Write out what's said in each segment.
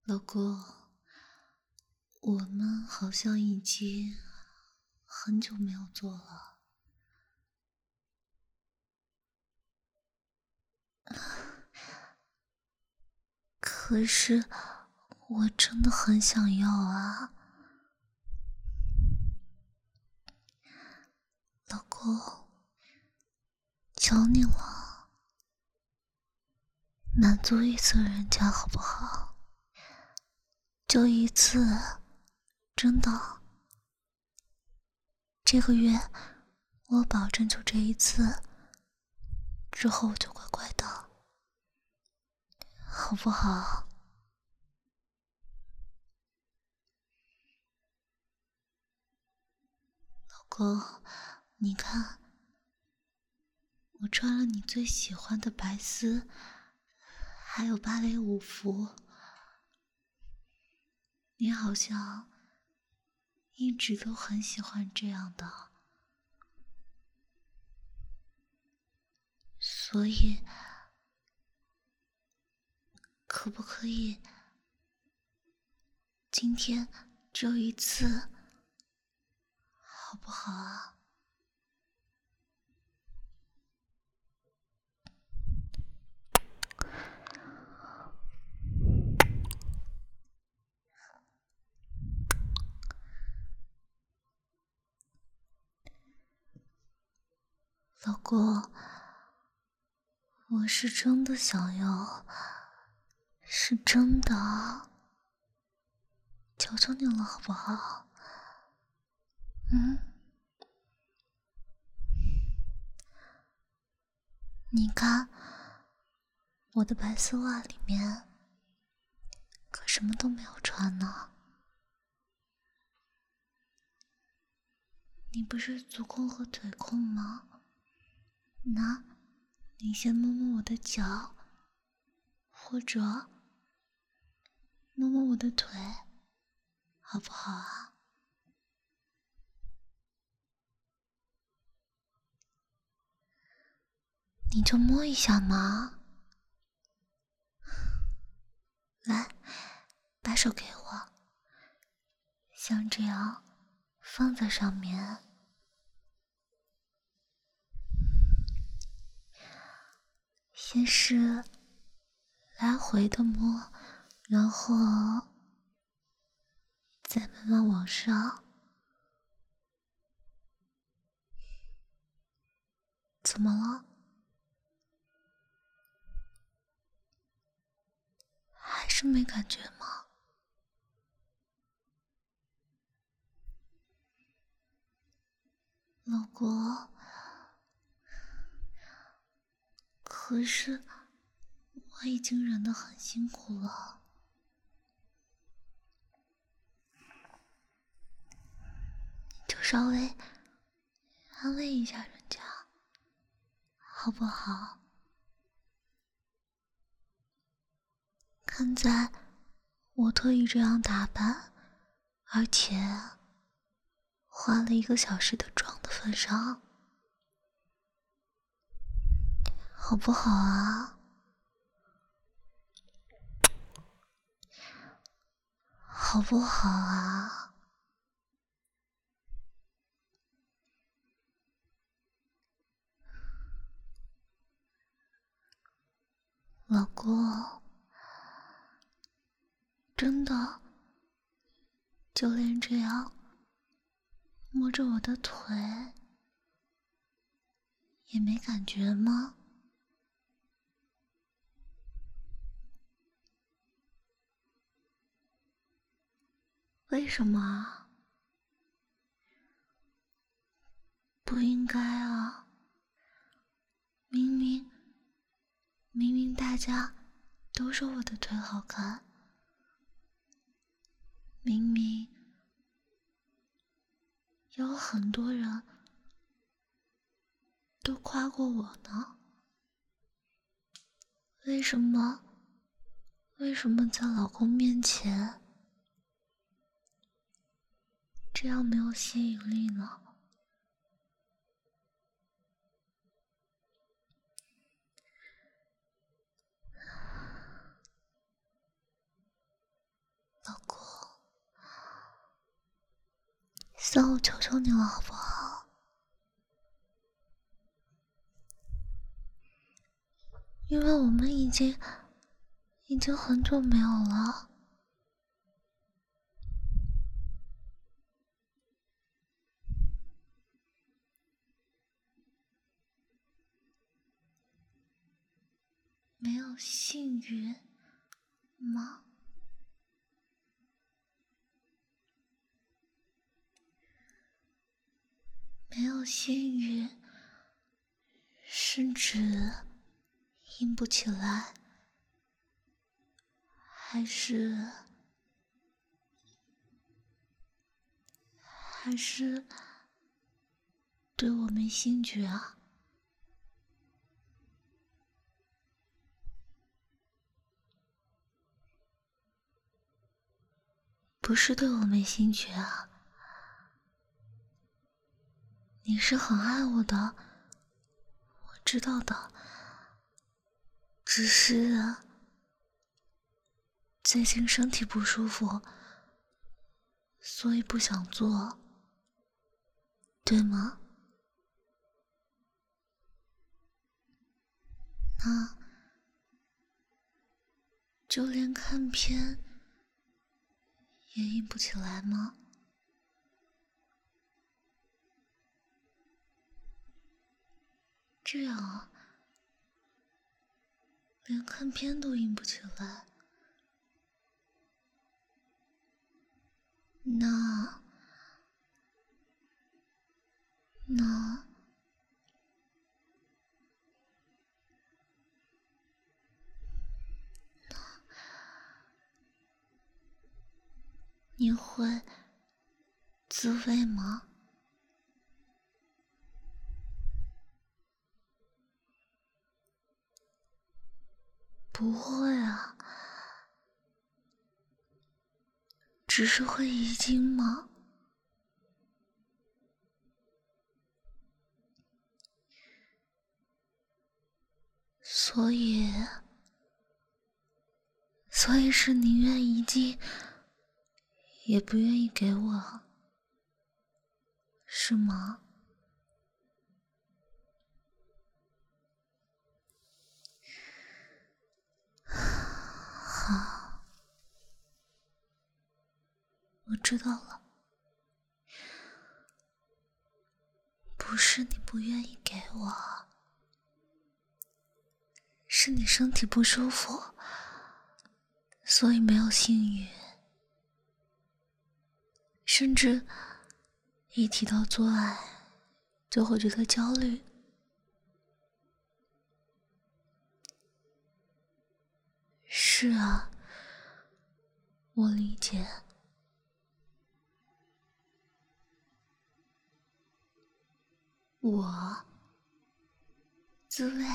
老公，我们好像已经很久没有做了。可是我真的很想要啊。老公，求你了，满足一次人家好不好？就一次，真的。这个月我保证就这一次，之后我就乖乖的，好不好？老公，你看，我穿了你最喜欢的白丝，还有芭蕾舞服。你好像一直都很喜欢这样的，所以可不可以今天只有一次，好不好啊？老公，我是真的想要，是真的，求求你了，好不好？你看，我的白丝袜里面可什么都没有穿呢。你不是足控和腿控吗？那，你先摸摸我的脚，或者摸摸我的腿，好不好啊？你就摸一下嘛。来，把手给我，像这样放在上面。先是来回的摸，然后再慢慢往上。怎么了？还是没感觉吗？老公，可是我已经忍得很辛苦了，就稍微安慰一下人家，好不好？看在我特意这样打扮，而且化了1个小时的妆的份上，好不好啊？好不好啊？老公，真的，就连这样摸着我的腿也没感觉吗？为什么啊？不应该啊！明明大家都说我的腿好看，明明有很多人都夸过我呢，为什么在老公面前这样没有吸引力呢？ 算我求求你了，好不好？因为我们已经很久没有了。没有幸运吗？没有幸运是指硬不起来，还是对我没兴趣啊？不是对我没兴趣啊，你是很爱我的，我知道的，只是最近身体不舒服，所以不想做，对吗？那就连看片也硬不起来吗？这样啊，连看片都硬不起来，那你会自慰吗？不会啊，只是会遗精吗？所以是宁愿遗精，也不愿意给我，是吗？好，我知道了，不是你不愿意给我，是你身体不舒服，所以没有幸运，甚至一提到做爱就会觉得焦虑。是啊，我理解。我自慰，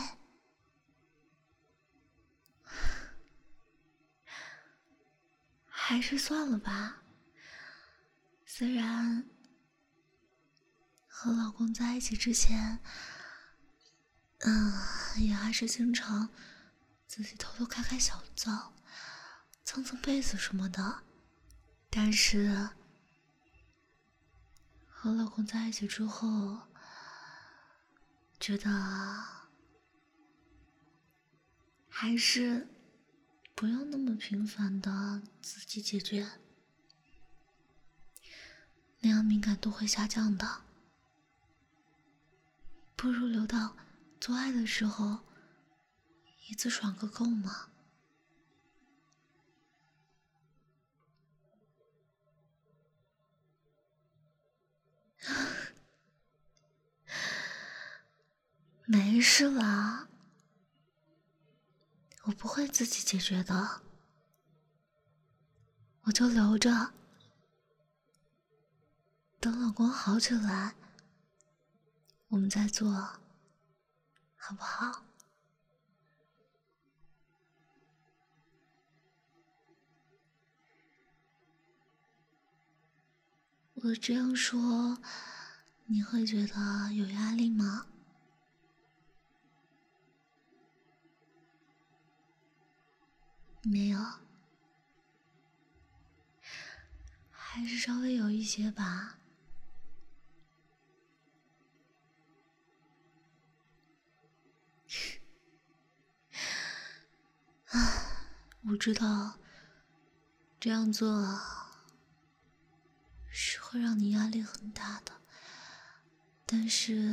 还是算了吧。虽然和老公在一起之前，也还是经常自己偷偷开小灶，蹭蹭被子什么的，但是和老公在一起之后，觉得还是不用那么频繁的自己解决，那样敏感度会下降的。不如留到做爱的时候一次爽个够嘛。没事啦，我不会自己解决的，我就留着，等老公好起来，我们再做，好不好？我这样说，你会觉得有压力吗？没有，还是稍微有一些吧。 我知道这样做是会让你压力很大的，但是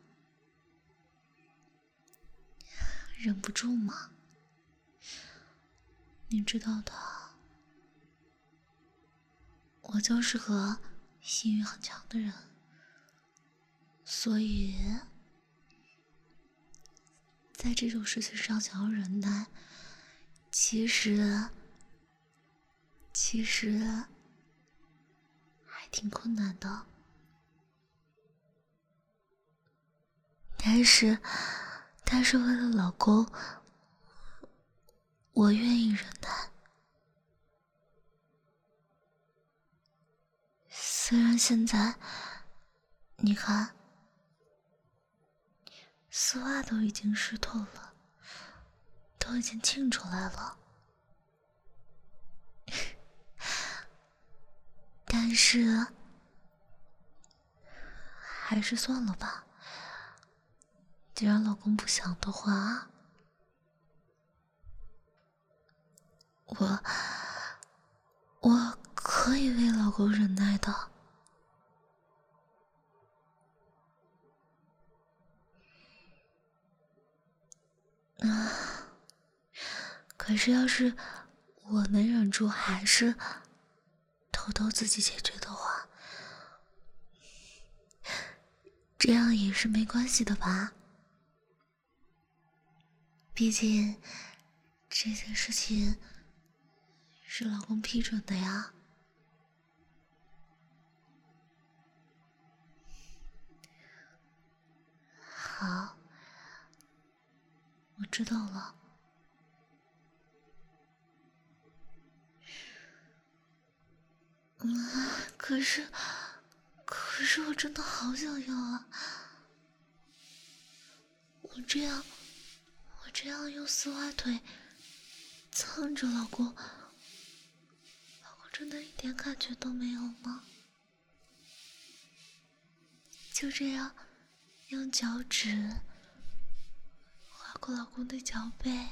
忍不住嘛，你知道的，我就是个性欲很强的人，所以在这种事情上想要忍耐，其实还挺困难的。但是为了老公，我愿意忍耐。虽然现在，你看，丝袜都已经湿透了，都已经沁出来了，但是还是算了吧。既然老公不想的话，我可以为老公忍耐的。可是要是我能忍住，还是偷偷自己解决的话，这样也是没关系的吧？毕竟这件事情是老公批准的呀。好，我知道了。可是我真的好想要啊！我这样用丝袜腿蹭着老公真的一点感觉都没有吗？就这样用脚趾划过老公的脚背，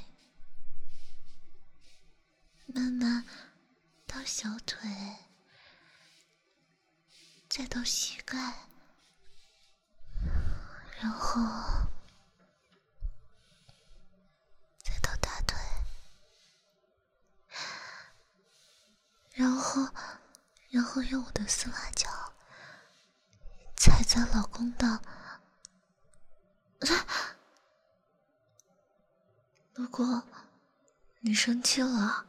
慢慢到小腿，再到膝盖，然后再到大腿，然后用我的丝袜脚踩在老公的，如果你生气了，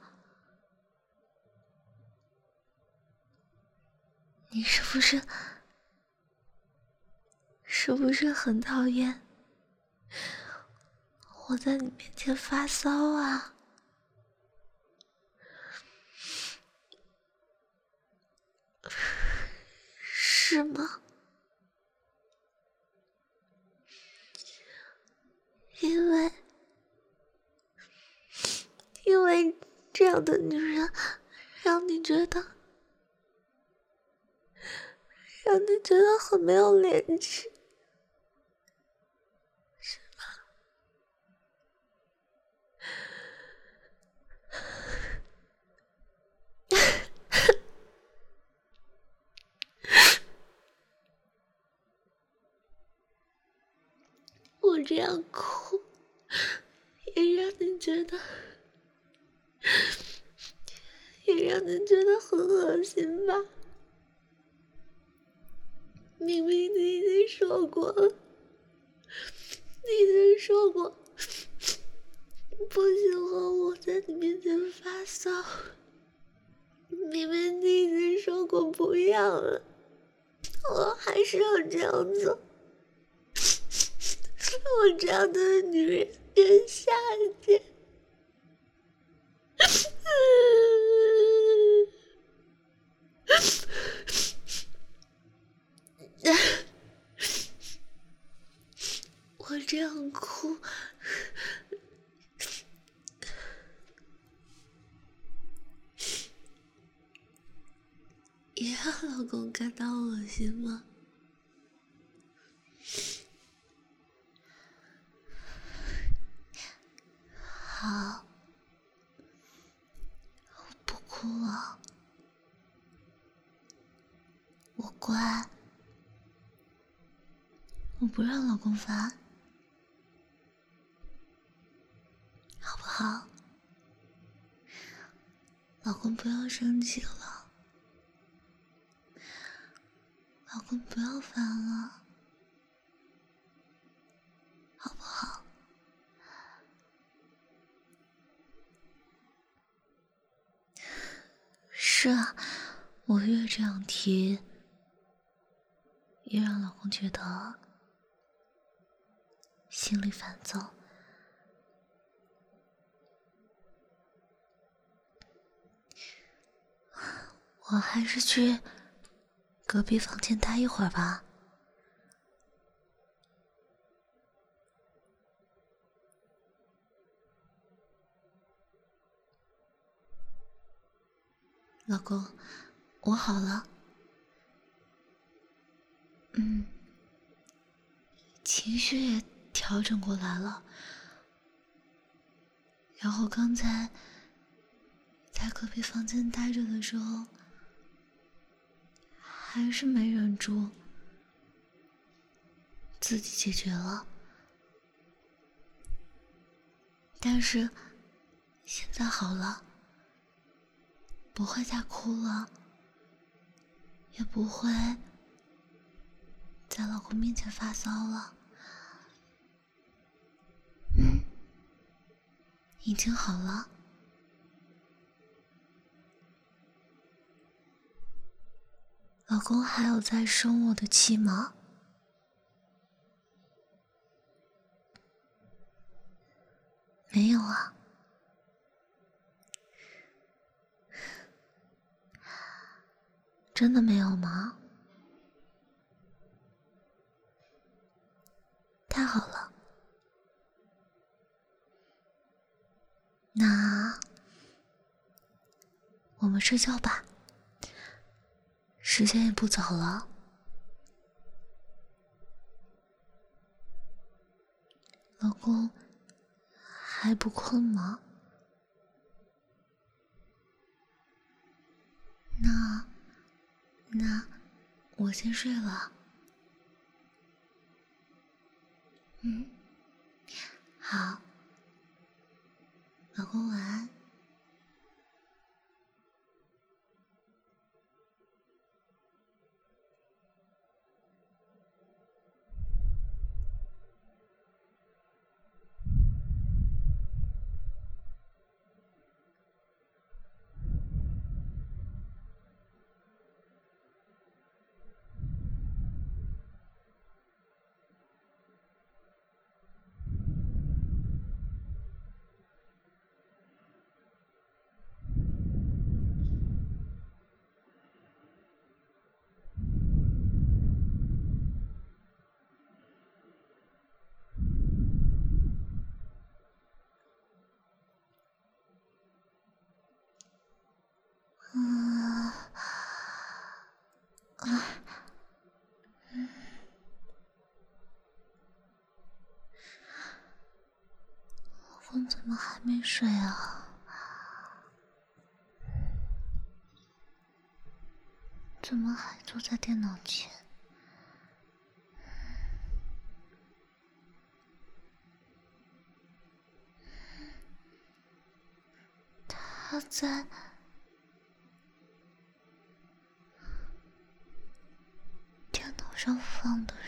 你是不是很讨厌我在你面前发骚啊？是吗？因为这样的女人让你觉得很没有廉耻，是吗？我这样哭也让你觉得很恶心吧？明明你已经说过了，不喜欢我在你面前发骚，明明你已经说过不要了，我还是要这样做。我这样的女人真下贱。我这样哭也让老公感到恶心吗？好， 哭了，我乖，我不让老公烦，好不好？老公不要生气了，老公不要烦了，好不好？是啊，我越这样提，越让老公觉得心里烦躁。我还是去隔壁房间待一会儿吧。老公，我好了。情绪也调整过来了。然后刚才在隔壁房间待着的时候，还是没忍住，自己解决了。但是现在好了，不会再哭了，也不会在老公面前发骚了。已经好了。老公还有在生我的气吗？没有啊。真的没有吗？太好了。那我们睡觉吧，时间也不早了。老公还不困吗？那我先睡了。好，老公晚安。老公怎么还没睡啊？怎么还坐在电脑前？他在电脑上放的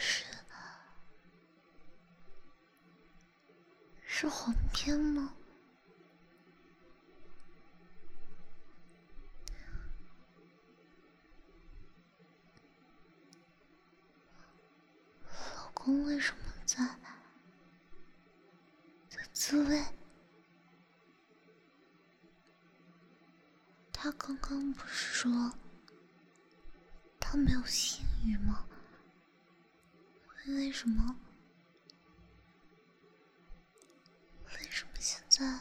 是黄片吗？老公为什么在自慰？他刚刚不是说他没有性欲吗？为什么现在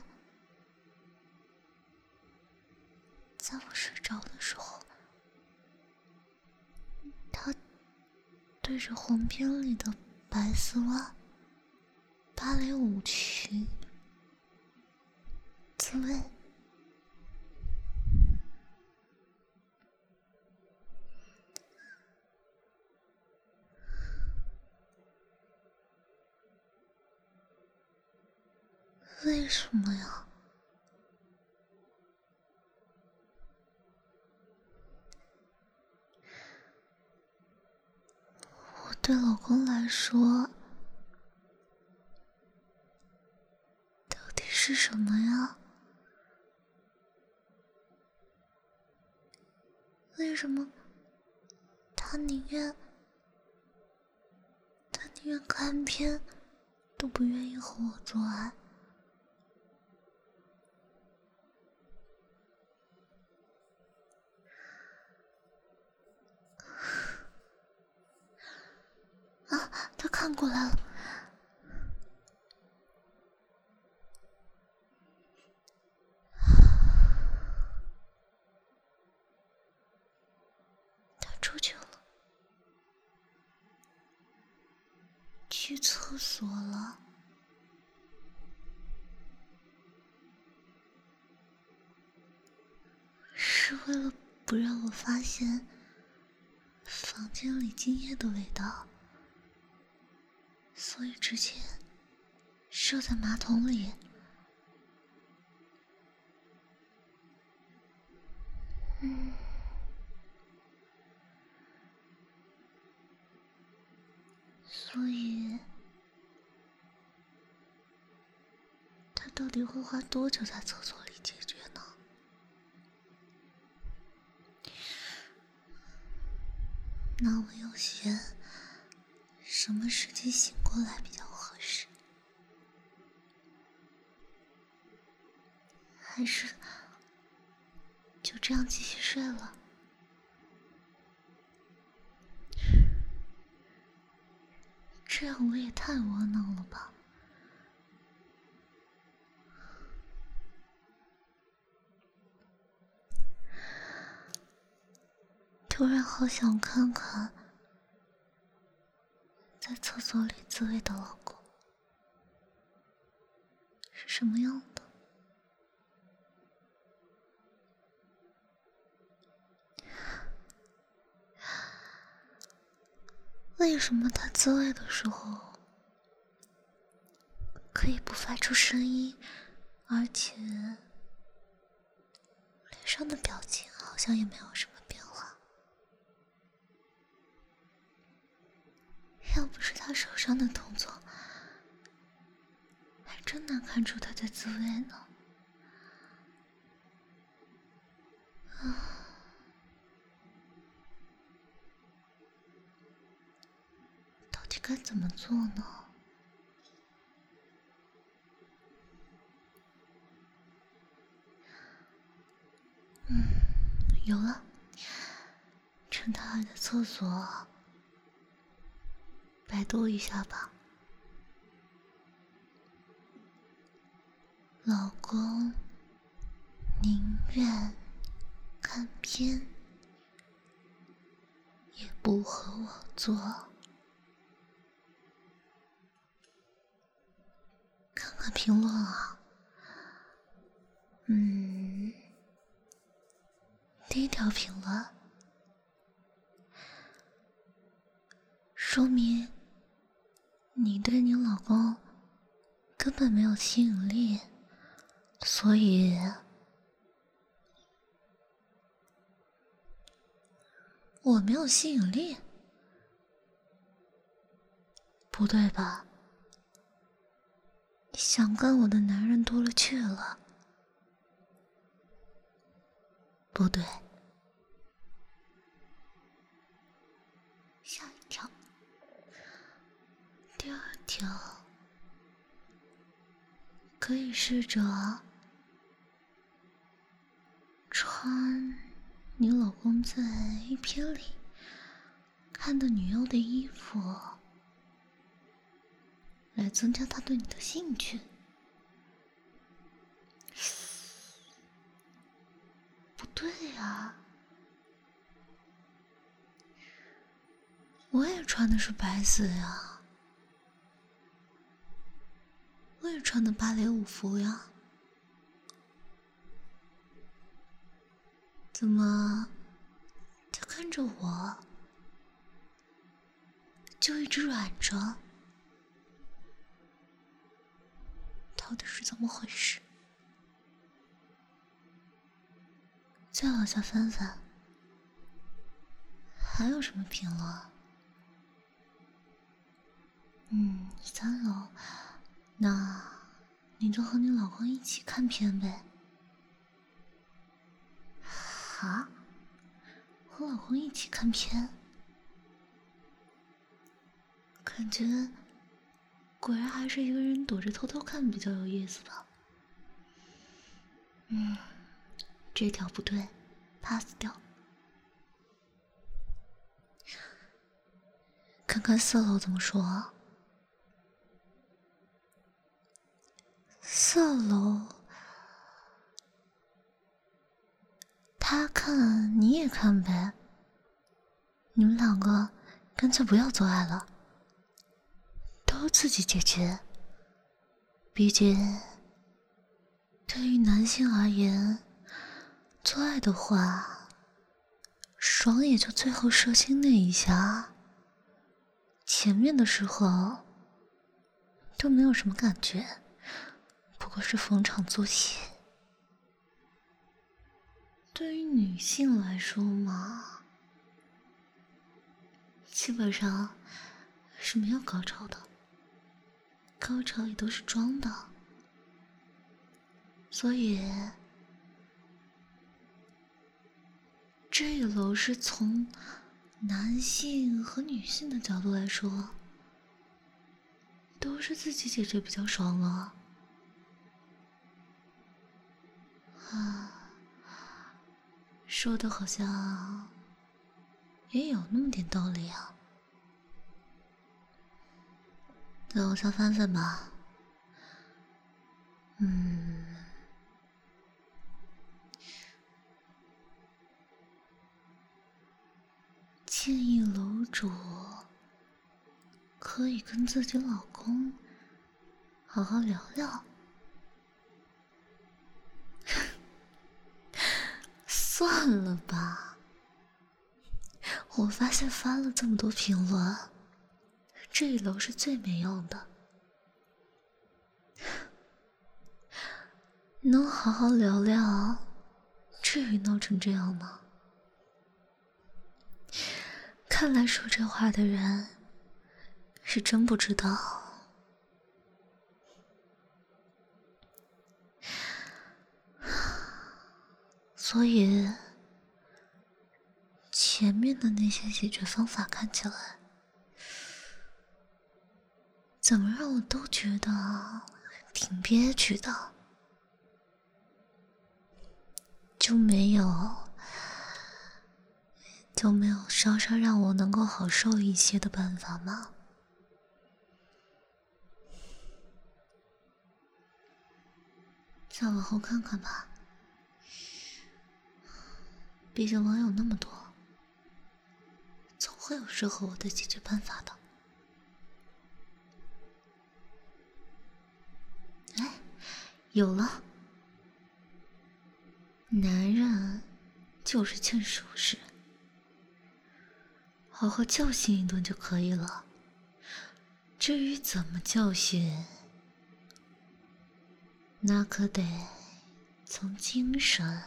在我睡着的时候，他对着黄片里的白丝袜、芭蕾舞裙自慰？ 为什么呀？我对老公来说，到底是什么呀？为什么他宁愿看片都不愿意和我做爱？啊，他看过来了。他出去了，去厕所了。是为了不让我发现房间里精液的味道，所以之前射在马桶里。所以他到底会花多久在厕所里解决呢？那我要选什么时机醒过来比较合适？还是就这样继续睡了？这样我也太窝囊了吧！突然好想看看在厕所里自慰的老公是什么样的。为什么他自慰的时候可以不发出声音，而且脸上的表情好像也没有什么变化？要不是他手上的动作，还真难看出他在自慰呢。到底该怎么做呢？有了，趁他还在厕所，百度一下吧。老公宁愿看片，也不和我做。看看评论啊。第一条评论说明你对你老公根本没有吸引力，所以我没有吸引力？不对吧？想干我的男人多了去了。不对。下一条，第二条，可以试着穿你老公在A片里看的女优的衣服，来增加他对你的兴趣。不对啊，我也穿的是白色呀，我也穿的芭蕾舞服呀，怎么他看着我就一直软着？他到底是怎么回事。再往下翻翻，还有什么评论？3楼，那你就和你老公一起看片呗。啊？和老公一起看片？感觉果然还是一个人躲着偷偷看比较有意思吧。这条不对 ，pass 掉。看看4楼怎么说。4楼，他看你也看呗，你们两个干脆不要做爱了，都自己解决。毕竟，对于男性而言，做爱的话，爽也就最后射精那一下，前面的时候都没有什么感觉，不过是逢场作戏。对于女性来说嘛，基本上是没有高潮的，高潮也都是装的，所以这一楼是从男性和女性的角度来说，都是自己解决比较爽了。说的好像也有那么点道理啊。再往下翻翻吧。建议楼主可以跟自己老公好好聊聊。算了吧，我发现发了这么多评论，这一楼是最没用的。能好好聊聊，至于闹成这样吗？看来说这话的人是真不知道。所以前面的那些解决方法看起来怎么让我都觉得挺憋屈的，就没有稍稍让我能够好受一些的办法吗？再往后看看吧，毕竟网友那么多，总会有适合我的解决办法的。哎，有了！男人就是欠收拾，好好教训一顿就可以了。至于怎么教训，那可得从精神、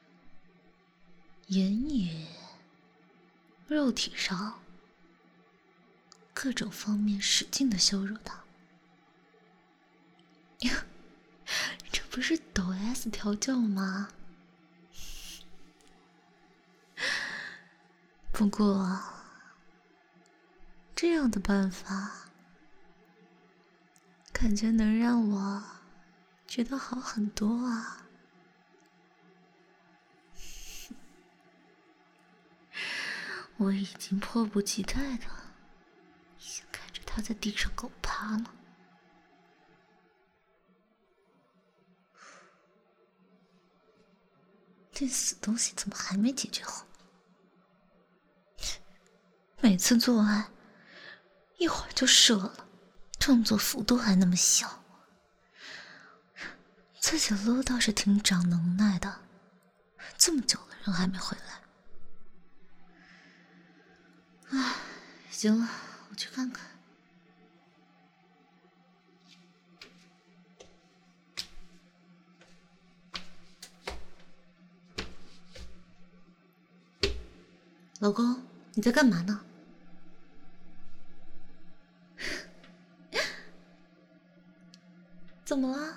言语、肉体上各种方面使劲的羞辱他。这不是抖 S 调教吗？不过这样的办法感觉能让我觉得好很多啊。我已经迫不及待的想看着他在地上狗爬了。这死东西怎么还没解决好？每次做爱一会儿就射了，动作幅度还那么小，自己撸倒是挺长能耐的，这么久了人还没回来。唉，行了，我去看看。 老公，你在干嘛呢？怎么了？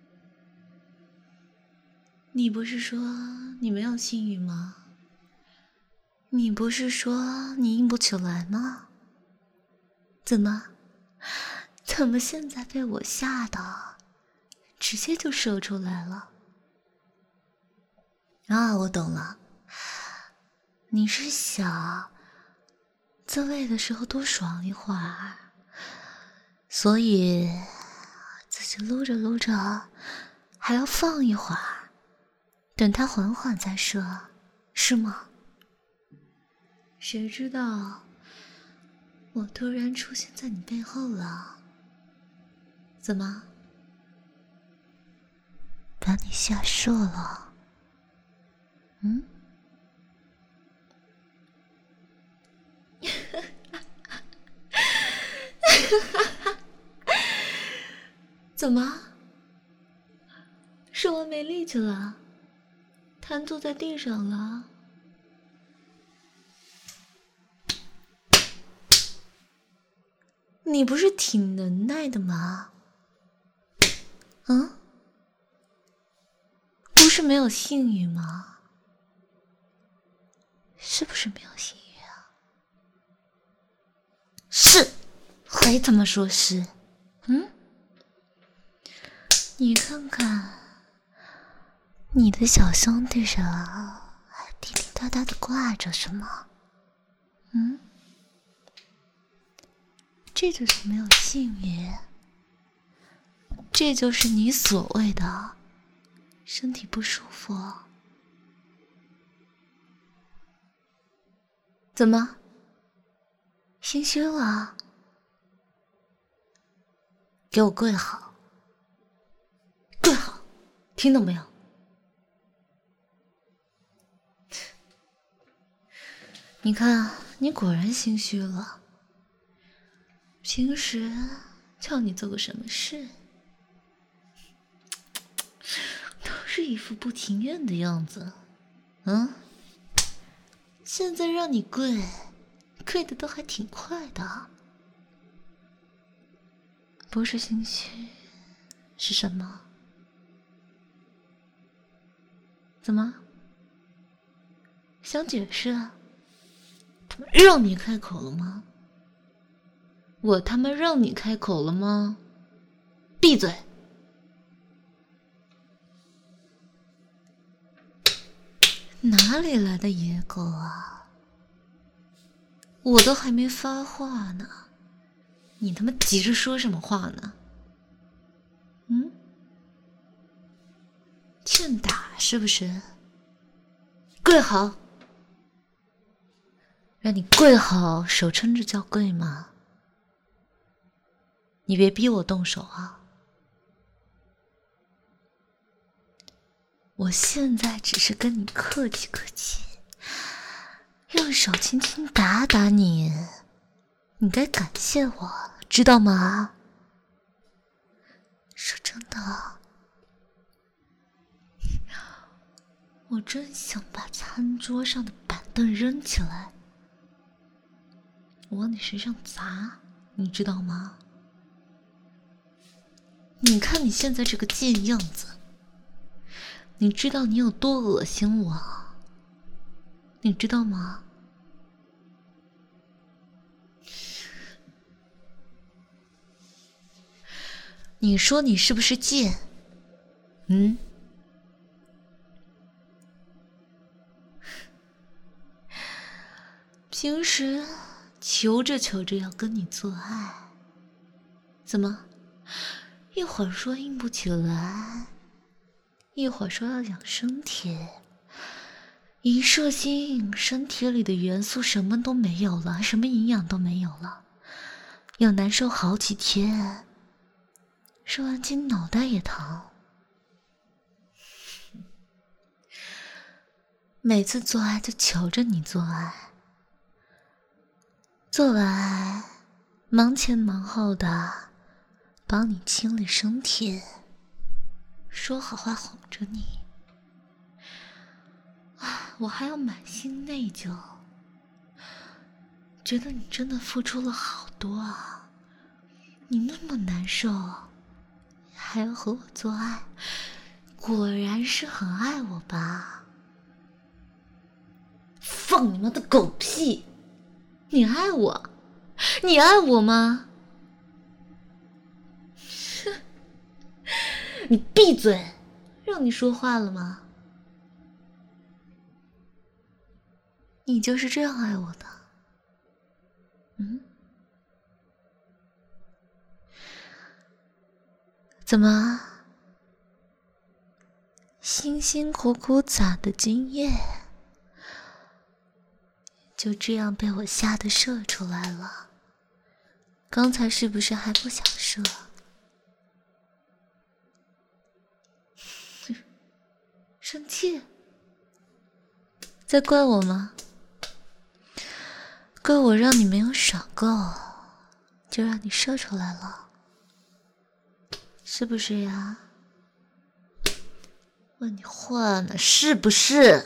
你不是说你没有性欲吗？你不是说你硬不起来吗？怎么现在被我吓到，直接就射出来了？啊，我懂了，你是想自慰的时候多爽一会儿，所以自己撸着撸着还要放一会儿，等它缓缓再射，是吗？谁知道我突然出现在你背后了，怎么把你吓射了？嗯？怎么？是我没力气了，瘫坐在地上了？你不是挺能耐的吗？嗯？不是没有性欲吗？是不是没有性欲啊？是，还怎么说是？嗯？你看看，你的小兄弟上还滴滴答答的挂着什么？嗯？这就是没有性欲，这就是你所谓的身体不舒服。怎么？心虚了？给我跪好！跪好！听到没有？你看，你果然心虚了。平时叫你做个什么事，都是一副不情愿的样子。嗯？现在让你跪，跪的都还挺快的。不是心虚，是什么？怎么？想解释啊？他们让你开口了吗？我他妈让你开口了吗？闭嘴！哪里来的野狗啊？我都还没发话呢，你他妈急着说什么话呢？嗯？欠打是不是？跪好！让你跪好，手撑着叫跪吗？你别逼我动手啊！我现在只是跟你客气客气，用手轻轻打打你，你该感谢我，知道吗？说真的，我真想把餐桌上的板凳扔起来，往你身上砸，你知道吗？你看你现在这个贱样子，你知道你有多恶心我？你知道吗？你说你是不是贱？嗯？平时求着求着要跟你做爱，怎么一会儿说硬不起来，一会儿说要养身体，一射精身体里的元素什么都没有了，什么营养都没有了，要难受好几天，射完精脑袋也疼。每次做爱就求着你做爱，做完忙前忙后的帮你清理身体，说好话哄着你，我还要满心内疚， 觉得你真的付出了好多啊！你那么难受，还要和我做爱，果然是很爱我吧？放你妈的狗屁！你爱我？你爱我吗？你闭嘴！让你说话了吗？你就是这样爱我的？怎么？辛辛苦苦攒的精液，就这样被我吓得射出来了？刚才是不是还不想射？生气？在怪我吗？怪我让你没有爽够，就让你射出来了，是不是呀？问你话呢，是不是？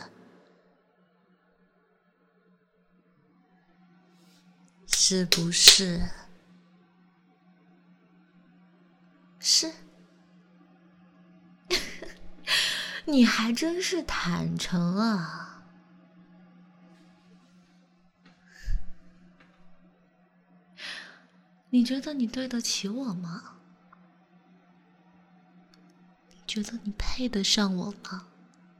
是不是？是。你还真是坦诚啊！你觉得你对得起我吗？你觉得你配得上我吗？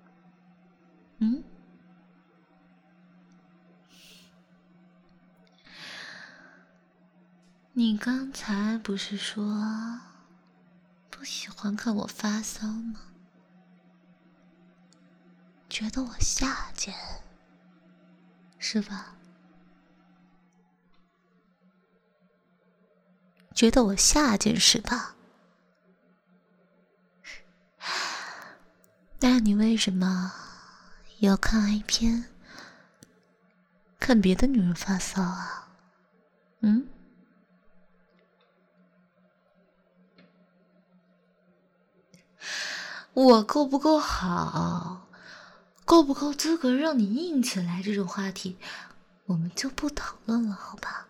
你刚才不是说不喜欢看我发骚吗？觉得我下贱，是吧？觉得我下贱是吧？那你为什么也要看 A 片，看别的女人发骚啊？我够不够好，够不够资格让你硬起来，这种话题我们就不讨论了，好吧？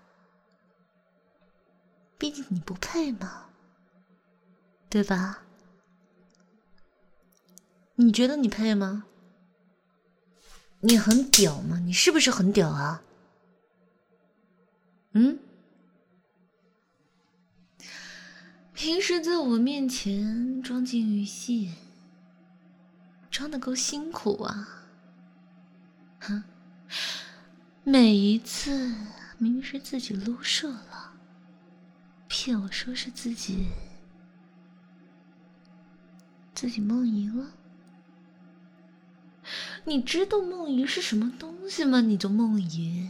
毕竟你不配嘛，对吧？你觉得你配吗？你很屌吗？你是不是很屌啊？平时在我面前装进语戏，装得够辛苦啊！哼，每一次明明是自己撸射了，骗我说是自己梦遗了。你知道梦遗是什么东西吗？你就梦遗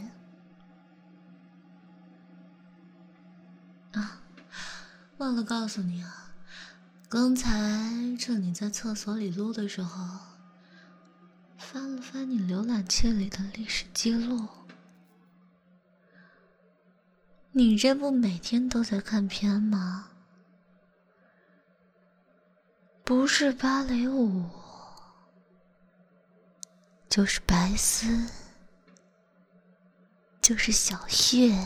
啊！忘了告诉你啊，刚才趁你在厕所里撸的时候，翻了翻你浏览器里的历史记录。你这不每天都在看片吗？不是芭蕾舞，就是白丝，就是小穴。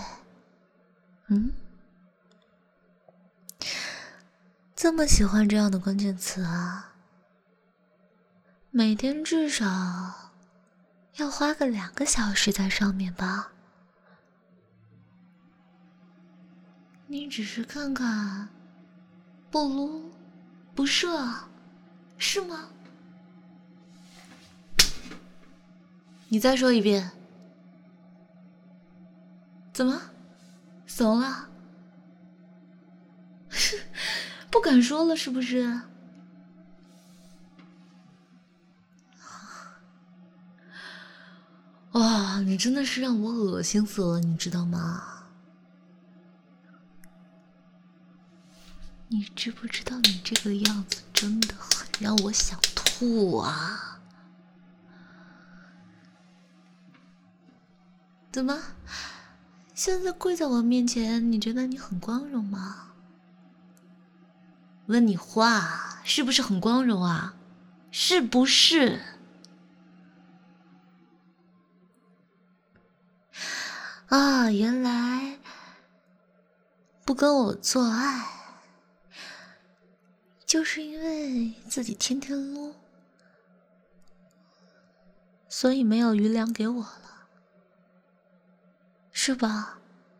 这么喜欢这样的关键词啊？每天至少要花个2个小时在上面吧？你只是看看，不撸不射，是吗？你再说一遍。怎么怂了？不敢说了是不是？哇，你真的是让我恶心死了，你知道吗？你知不知道你这个样子真的很让我想吐啊？怎么，现在跪在我面前，你觉得你很光荣吗？问你话，是不是很光荣啊？是不是？ 啊，原来不跟我做爱，就是因为自己天天撸，所以没有余粮给我了，是吧？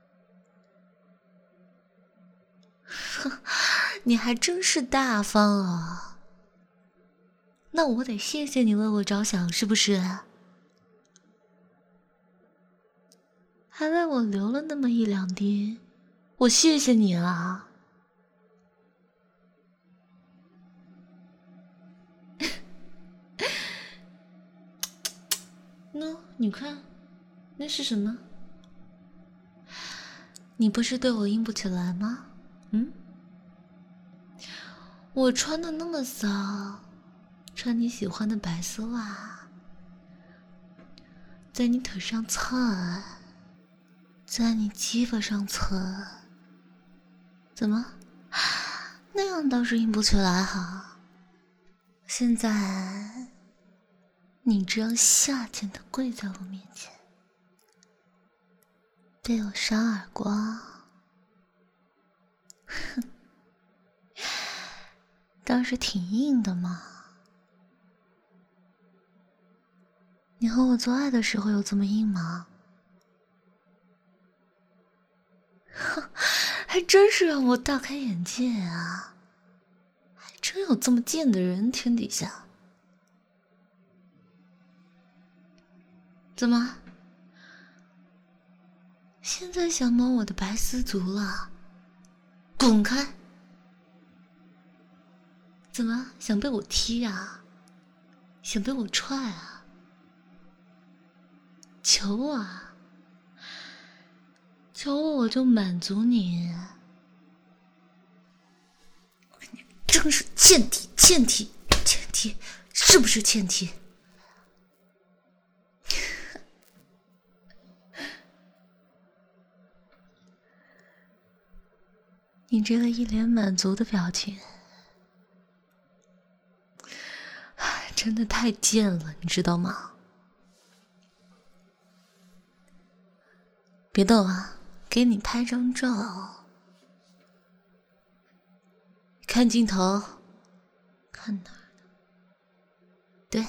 你还真是大方啊！那我得谢谢你为我着想，是不是？还为我流了那么一两滴，我谢谢你了。喏，你看，那是什么？你不是对我硬不起来吗？嗯？我穿的那么骚，穿你喜欢的白丝袜，在你腿上蹭，在你鸡巴上蹭，怎么？那样倒是硬不起来哈。现在，你这样下贱的跪在我面前，被我扇耳光，哼，倒是挺硬的嘛。你和我做爱的时候有这么硬吗？哼，还真是让我大开眼界啊！还真有这么贱的人天底下。怎么？现在想摸我的白丝足了？滚开！怎么想被我踢啊？想被我踹啊？求我啊！求我就满足你。真是欠踢，欠踢，欠踢，是不是欠踢？你这个一脸满足的表情，真的太贱了，你知道吗？别动啊，给你拍张照。看镜头，看哪儿呢？对，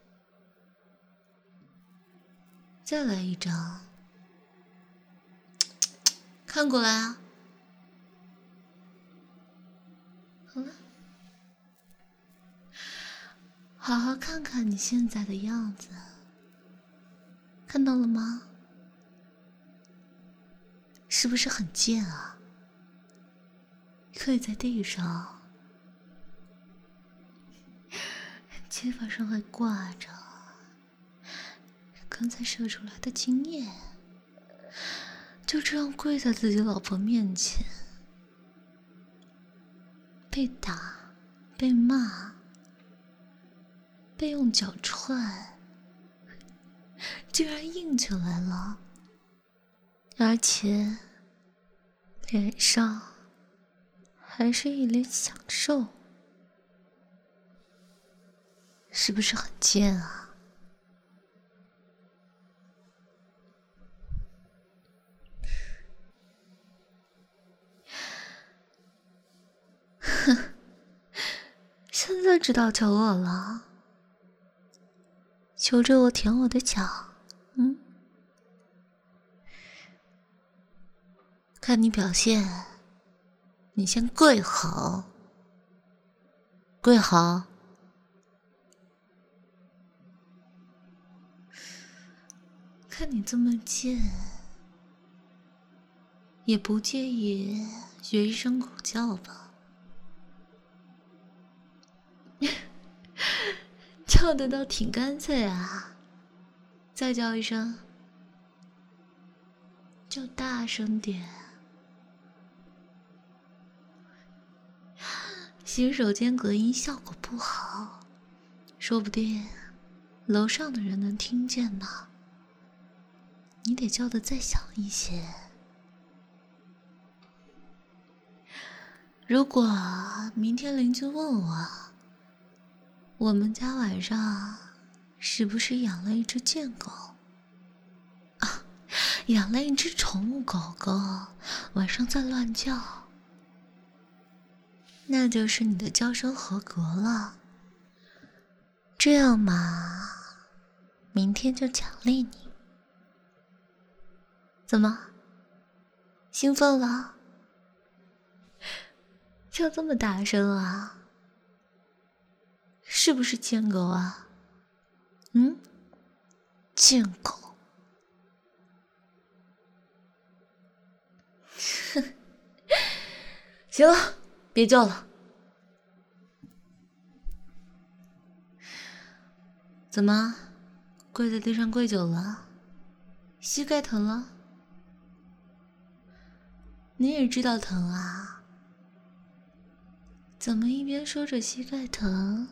再来一张。看过来啊！好了，好好看看你现在的样子，看到了吗？是不是很贱啊？跪在地上，肩膀上还挂着刚才射出来的精液，就这样跪在自己老婆面前，被打，被骂，被用脚踹，竟然硬起来了，而且脸上还是一脸享受，是不是很贱啊？哼，现在知道求我了，求着我舔我的脚，嗯？看你表现，你先跪好，跪好。看你这么贱，也不介意学一声狗叫吧？叫得倒挺干脆啊！再叫一声，叫大声点。洗手间隔音效果不好，说不定楼上的人能听见呢。你得叫得再响一些。如果明天邻居问我们家晚上是不是养了一只贱狗啊？ 养了一只宠物狗狗，晚上在乱叫，那就是你的叫声合格了。这样嘛，明天就奖励你。怎么？兴奋了？叫这么大声啊？是不是贱狗啊？贱狗。行了，别叫了。怎么，跪在地上跪久了，膝盖疼了？你也知道疼啊？怎么一边说着膝盖疼，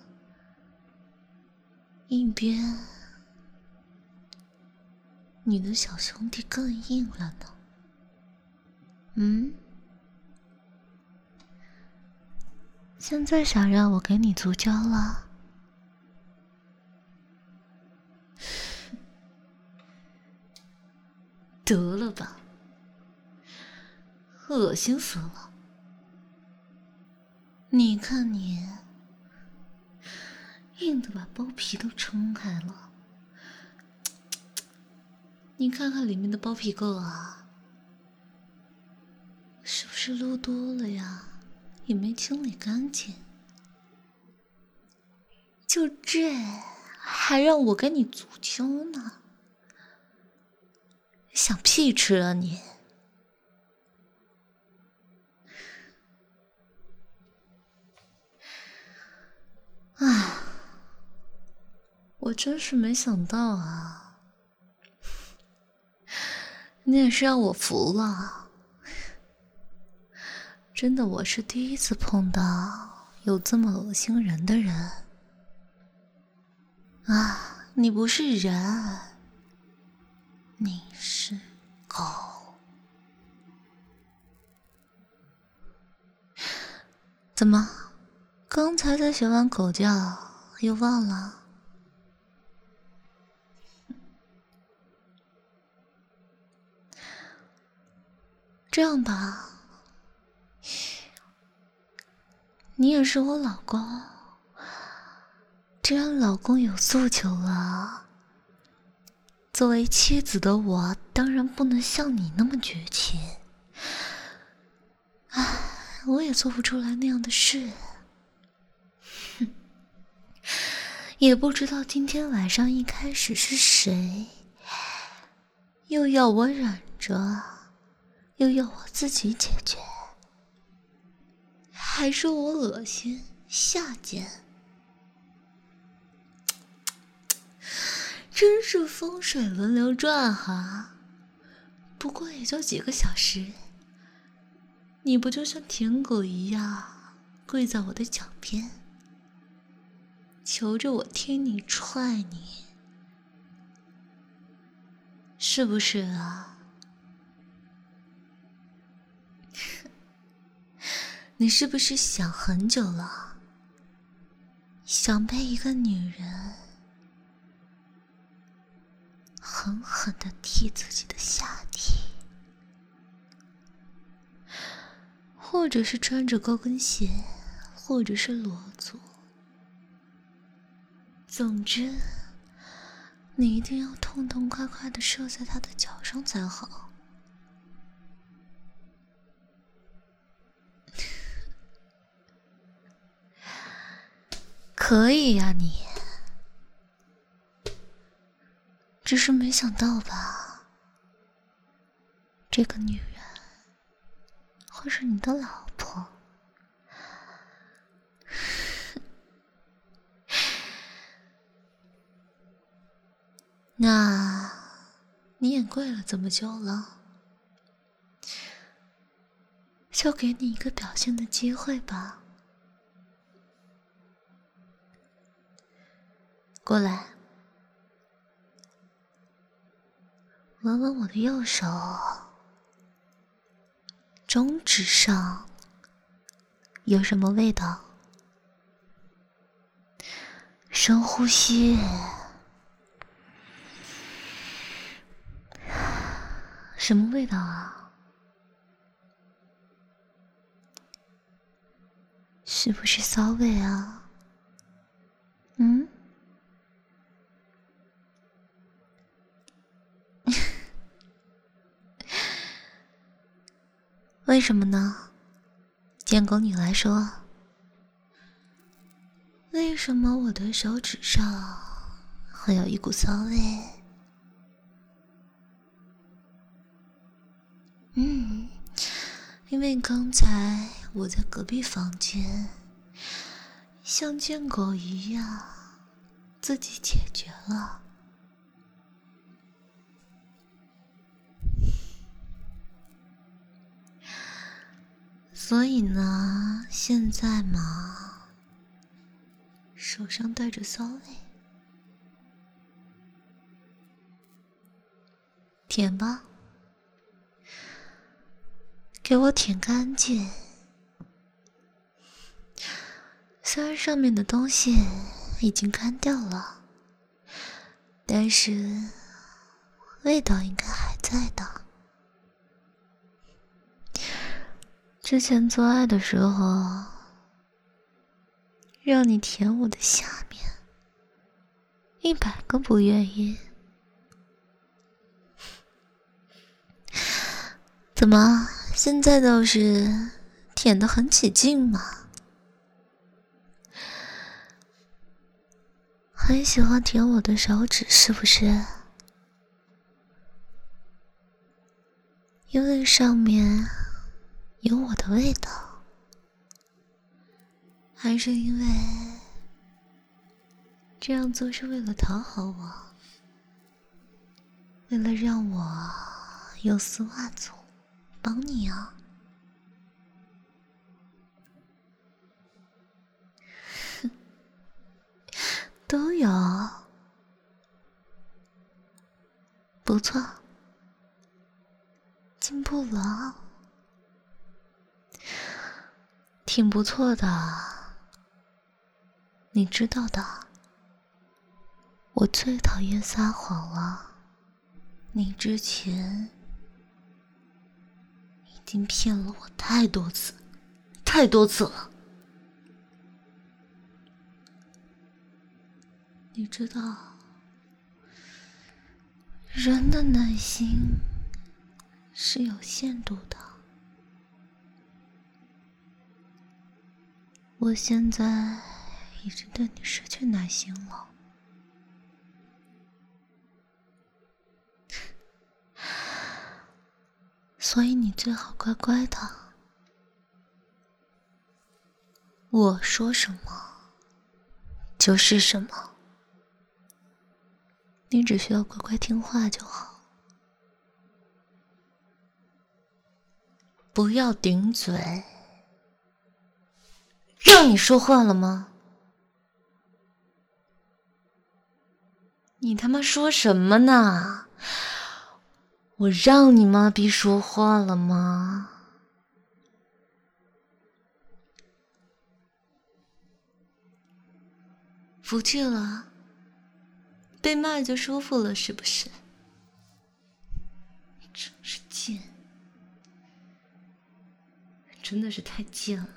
一边你的小兄弟更硬了呢？现在想让我给你足交了？得了吧，恶心死了！你看你，硬的把包皮都撑开了。你看看里面的包皮垢啊，是不是撸多了呀？也没清理干净。就这，还让我给你足交呢？想屁吃啊你！唉，我真是没想到啊，你也是让我服了。真的，我是第一次碰到有这么恶心人的人啊！你不是人，你是狗。怎么，刚才在学完狗叫，又忘了？这样吧，你也是我老公，既然老公有诉求了，作为妻子的我当然不能像你那么绝情。唉，我也做不出来那样的事。哼，也不知道今天晚上一开始是谁又要我忍着，又要我自己解决，还是我恶心下贱？真是风水轮流转哈！不过也就几个小时，你不就像舔狗一样跪在我的脚边，求着我听你踹你，是不是啊？你是不是想很久了，想被一个女人狠狠地踢自己的下体，或者是穿着高跟鞋，或者是裸足，总之你一定要痛痛快快地射在他的脚上才好。可以呀你，只是没想到吧，这个女人会是你的老婆。那你也跪了这么久了，就给你一个表现的机会吧。过来，闻闻我的右手，中指上有什么味道？深呼吸， 什么味道啊？是不是骚味啊？嗯？为什么呢？建狗你来说，为什么我的手指上会有一股骚味？因为刚才我在隔壁房间，像贱狗一样自己解决了。所以呢，现在嘛，手上带着骚味，舔吧，给我舔干净。虽然上面的东西已经干掉了，但是味道应该还在的。之前做爱的时候，让你舔我的下面，100个不愿意。怎么，现在倒是舔得很起劲嘛？很喜欢舔我的手指是不是？因为上面有我的味道，还是因为这样做是为了讨好我，为了让我有丝袜做帮你啊？都有，不错，进步了，挺不错的。你知道的，我最讨厌撒谎了。你之前已经骗了我太多次，太多次了。你知道，人的耐心是有限度的。我现在已经对你失去耐心了。所以你最好乖乖的，我说什么就是什么，你只需要乖乖听话就好，不要顶嘴。让你说话了吗？你他妈说什么呢？我让你妈逼说话了吗？服气了？被骂就舒服了是不是？真是贱，真的是太贱了。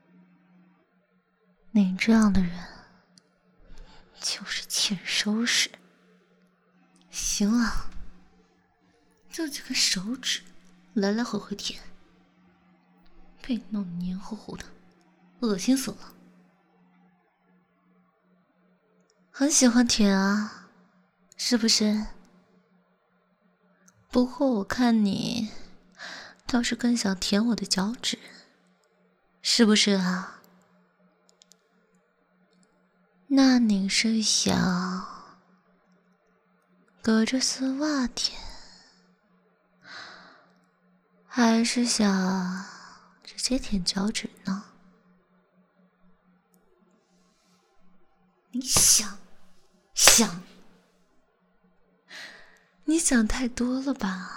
你这样的人就是欠收拾。行了，就这个手指来来回回舔，被你弄得黏糊糊的，恶心死了。很喜欢舔啊，是不是？不过我看你倒是更想舔我的脚趾，是不是啊？那你是想隔着丝袜舔，还是想直接舔脚趾呢？你想，你想太多了吧？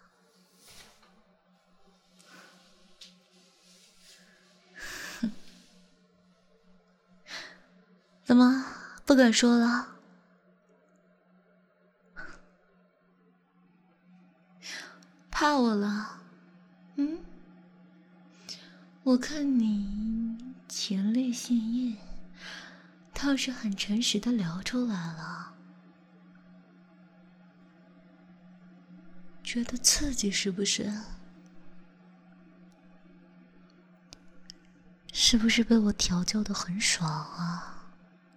怎么不敢说了？ 怕我了？我看你前列腺液倒是很诚实的聊出来了，觉得刺激是不是？是不是被我调教得很爽啊？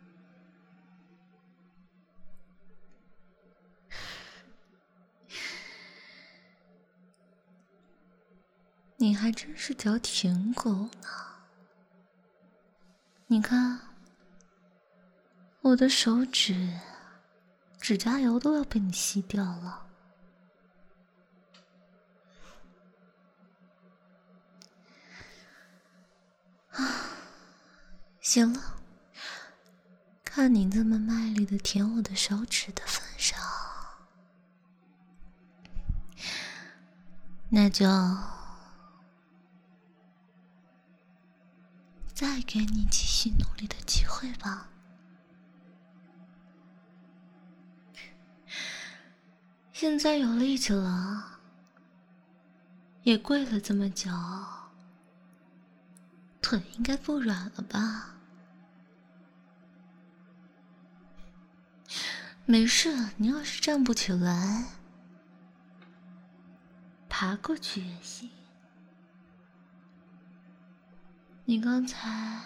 你还真是条舔狗呢！你看，我的手指甲油都要被你吸掉了。行了，看你这么卖力的舔我的手指的份上，那就再给你继续努力的机会吧。现在有力气了，也跪了这么久，腿应该不软了吧？没事，你要是站不起来，爬过去也行。你刚才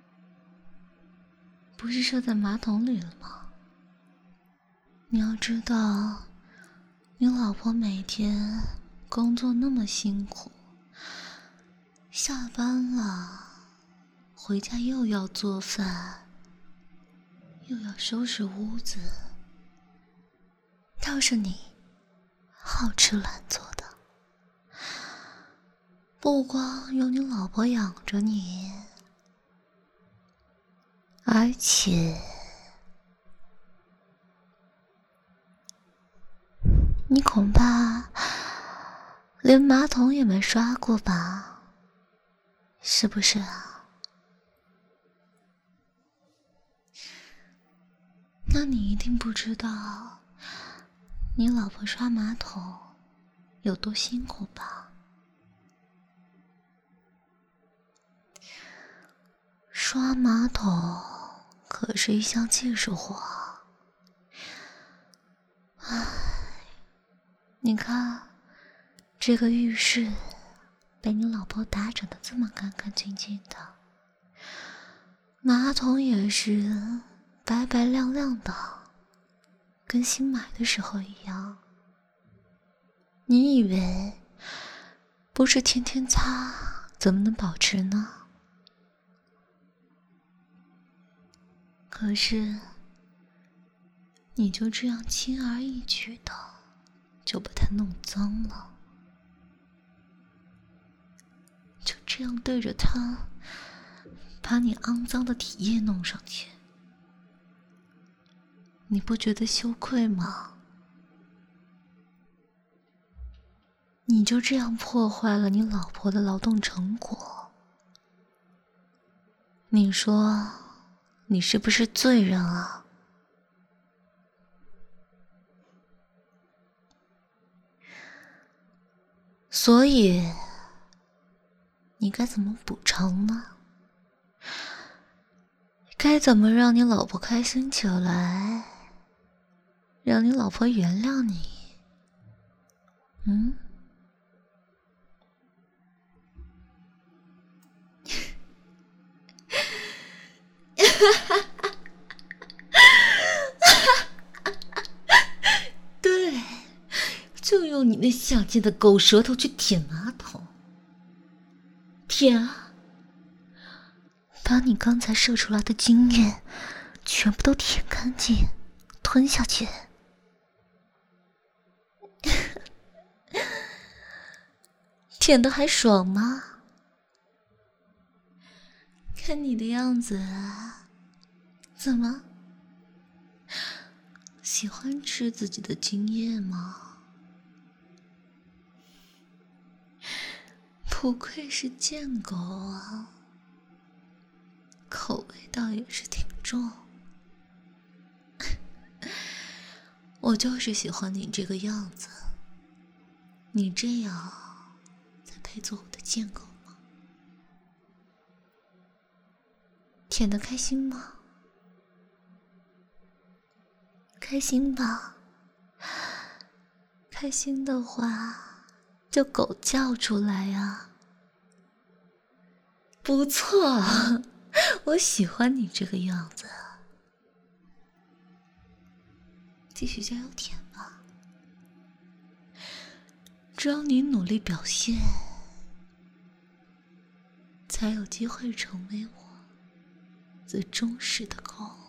不是射在马桶里了吗？你要知道，你老婆每天工作那么辛苦，下班了回家又要做饭，又要收拾屋子，倒是你好吃懒做的，不光有你老婆养着你，而且你恐怕连马桶也没刷过吧？是不是啊？那你一定不知道你老婆刷马桶有多辛苦吧？刷马桶可是一项技术活。唉，你看这个浴室被你老婆打整得这么干干净净的，马桶也是白白亮亮的，跟新买的时候一样。你以为不是天天擦怎么能保持呢？可是你就这样轻而易举的就把它弄脏了，就这样对着它把你肮脏的体液弄上去，你不觉得羞愧吗？你就这样破坏了你老婆的劳动成果，你说你是不是罪人啊？所以你该怎么补偿呢？该怎么让你老婆开心起来，让你老婆原谅你？对，就用你那下贱的狗舌头去舔马桶，舔啊，把你刚才射出来的精液全部都舔干净，吞下去。舔得还爽吗？看你的样子，怎么喜欢吃自己的精液吗？不愧是贱狗啊，口味倒也是挺重。我就是喜欢你这个样子， 你这样才配做我的贱狗吗？舔得开心吗？开心吧。开心的话就狗叫出来呀。不错，我喜欢你这个样子。继续加油舔吧，只要你努力表现，才有机会成为我最忠实的狗。